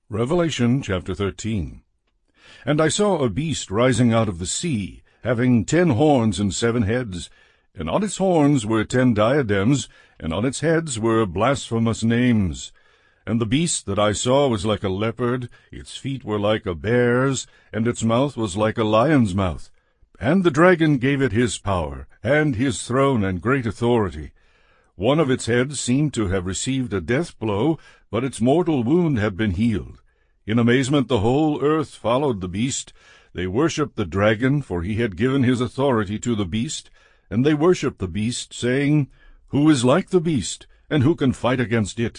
Revelation chapter 13. And I saw a beast rising out of the sea, having 10 horns and 7 heads, and on its horns were 10 diadems, and on its heads were blasphemous names. And the beast that I saw was like a leopard, its feet were like a bear's, and its mouth was like a lion's mouth. And the dragon gave it his power, and his throne and great authority. One of its heads seemed to have received a death blow, but its mortal wound had been healed. In amazement the whole earth followed the beast. They worshipped the dragon, for he had given his authority to the beast. And they worshipped the beast, saying, Who is like the beast, and who can fight against it?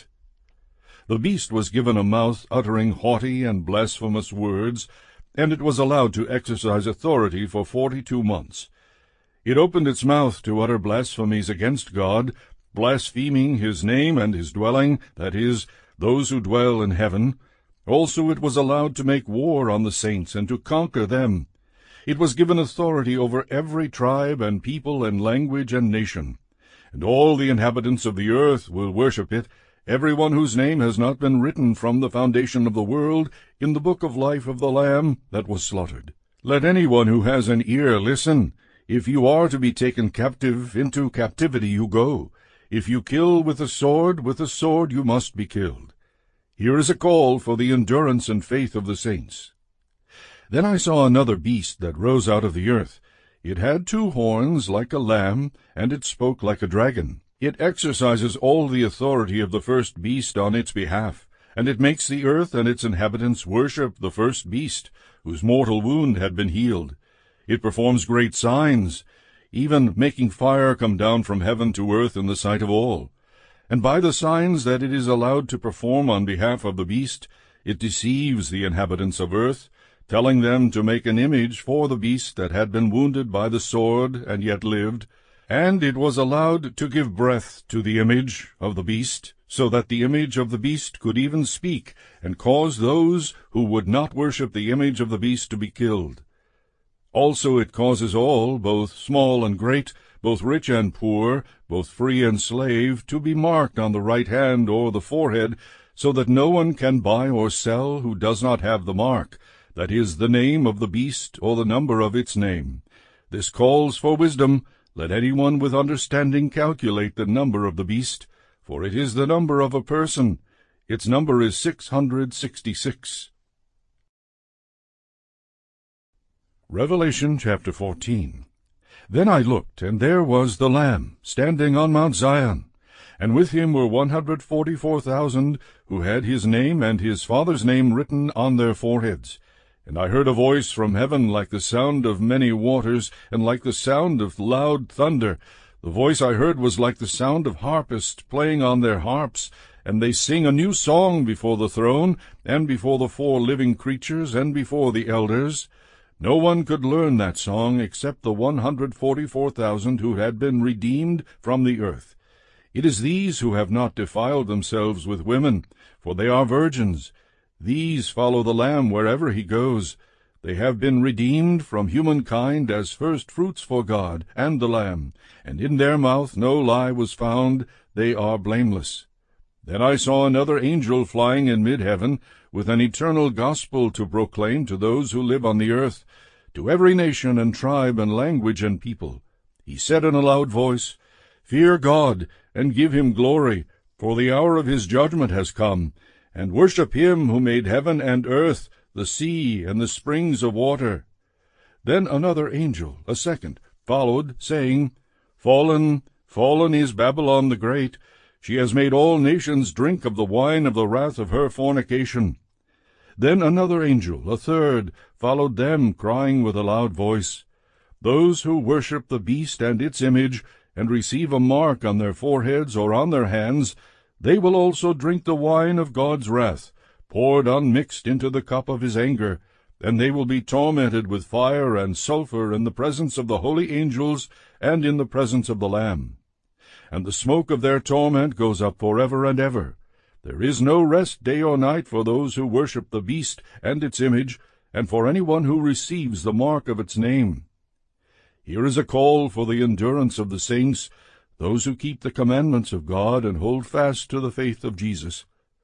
The beast was given a mouth uttering haughty and blasphemous words, and it was allowed to exercise authority for 42 months. It opened its mouth to utter blasphemies against God, blaspheming his name and his dwelling, that is, those who dwell in heaven. Also it was allowed to make war on the saints and to conquer them. It was given authority over every tribe and people and language and nation. And all the inhabitants of the earth will worship it, every one whose name has not been written from the foundation of the world in the book of life of the Lamb that was slaughtered. Let anyone who has an ear listen. If you are to be taken captive, into captivity you go. If you kill with a sword you must be killed. Here is a call for the endurance and faith of the saints. Then I saw another beast that rose out of the earth. It had 2 horns like a lamb, and it spoke like a dragon. It exercises all the authority of the first beast on its behalf, and it makes the earth and its inhabitants worship the first beast, whose mortal wound had been healed. It performs great signs, even making fire come down from heaven to earth in the sight of all. And by the signs that it is allowed to perform on behalf of the beast, it deceives the inhabitants of earth, telling them to make an image for the beast that had been wounded by the sword and yet lived. And it was allowed to give breath to the image of the beast, so that the image of the beast could even speak, and cause those who would not worship the image of the beast to be killed. Also it causes all, both small and great, both rich and poor, both free and slave, to be marked on the right hand or the forehead, so that no one can buy or sell who does not have the mark, that is, the name of the beast or the number of its name. This calls for wisdom. Let anyone with understanding calculate the number of the beast, for it is the number of a person. Its number is 666. Revelation chapter 14. Then I looked, and there was the Lamb, standing on Mount Zion, and with him were 144,000, who had his name and his Father's name written on their foreheads. And I heard a voice from heaven like the sound of many waters, and like the sound of loud thunder. The voice I heard was like the sound of harpists playing on their harps, and they sing a new song before the throne, and before the 4 living creatures, and before the elders. No one could learn that song except the 144,000 who had been redeemed from the earth. It is these who have not defiled themselves with women, for they are virgins. These follow the Lamb wherever he goes. They have been redeemed from humankind as first fruits for God and the Lamb, and in their mouth no lie was found. They are blameless. Then I saw another angel flying in mid-heaven, with an eternal gospel to proclaim to those who live on the earth, to every nation and tribe and language and people. He said in a loud voice, Fear God, and give him glory, for the hour of his judgment has come, and worship him who made heaven and earth, the sea, and the springs of water. Then another angel, a second, followed, saying, Fallen, fallen is Babylon the Great. She has made all nations drink of the wine of the wrath of her fornication. Then another angel, a third, followed them, crying with a loud voice, Those who worship the beast and its image, and receive a mark on their foreheads or on their hands, they will also drink the wine of God's wrath, poured unmixed into the cup of his anger, and they will be tormented with fire and sulphur in the presence of the holy angels and in the presence of the Lamb. And the smoke of their torment goes up forever and ever. There is no rest day or night for those who worship the beast and its image, and for anyone who receives the mark of its name. Here is a call for the endurance of the saints, those who keep the commandments of God and hold fast to the faith of Jesus.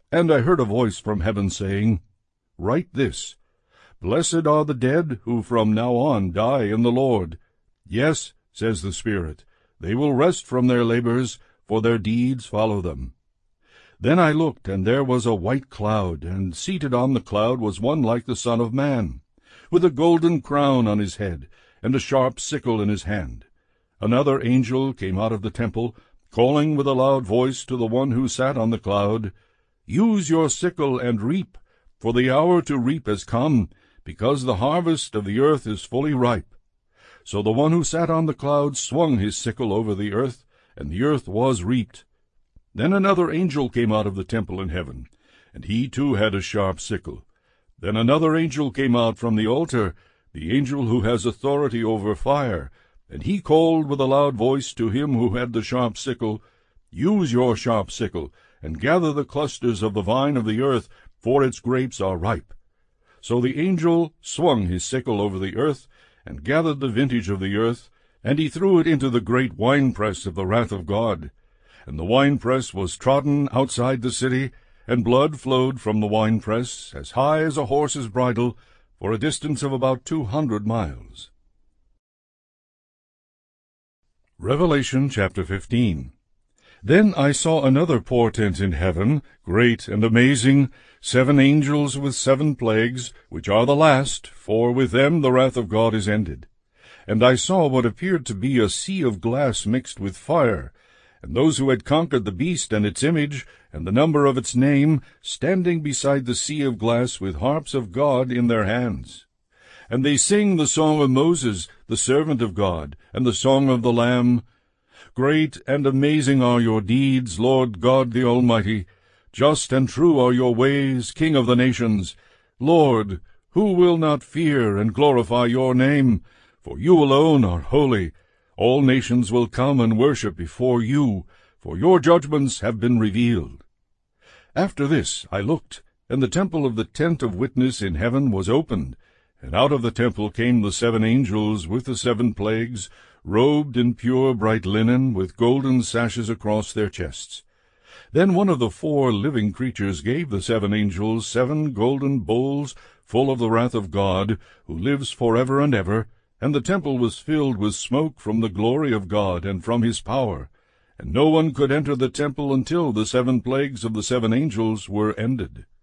And I heard a voice from heaven saying, Write this, Blessed are the dead who from now on die in the Lord. Yes, says the Spirit, they will rest from their labors, for their deeds follow them. Then I looked, and there was a white cloud, and seated on the cloud was one like the Son of Man, with a golden crown on his head, and a sharp sickle in his hand. Another angel came out of the temple, calling with a loud voice to the one who sat on the cloud, Use your sickle and reap, for the hour to reap has come, because the harvest of the earth is fully ripe. So the one who sat on the cloud swung his sickle over the earth, and the earth was reaped. Then another angel came out of the temple in heaven, and he too had a sharp sickle. Then another angel came out from the altar, the angel who has authority over fire, and he called with a loud voice to him who had the sharp sickle, Use your sharp sickle, and gather the clusters of the vine of the earth, for its grapes are ripe. So the angel swung his sickle over the earth, and gathered the vintage of the earth, and he threw it into the great winepress of the wrath of God. And the winepress was trodden outside the city, and blood flowed from the winepress, as high as a horse's bridle, for a distance of about 200 miles. Revelation chapter 15. Then I saw another portent in heaven, great and amazing, 7 angels with 7 plagues, which are the last, for with them the wrath of God is ended. And I saw what appeared to be a sea of glass mixed with fire, and those who had conquered the beast and its image, and the number of its name, standing beside the sea of glass with harps of God in their hands. And they sing the song of Moses, the servant of God, and the song of the Lamb. Great and amazing are your deeds, Lord God the Almighty. Just and true are your ways, King of the nations. Lord, who will not fear and glorify your name? For you alone are holy. All nations will come and worship before you, for your judgments have been revealed. After this I looked, and the temple of the tent of witness in heaven was opened, and out of the temple came the 7 angels with the 7 plagues, robed in pure bright linen, with golden sashes across their chests. Then one of the 4 living creatures gave the 7 angels 7 golden bowls full of the wrath of God, who lives forever and ever, and the temple was filled with smoke from the glory of God and from his power, and no one could enter the temple until the 7 plagues of the 7 angels were ended.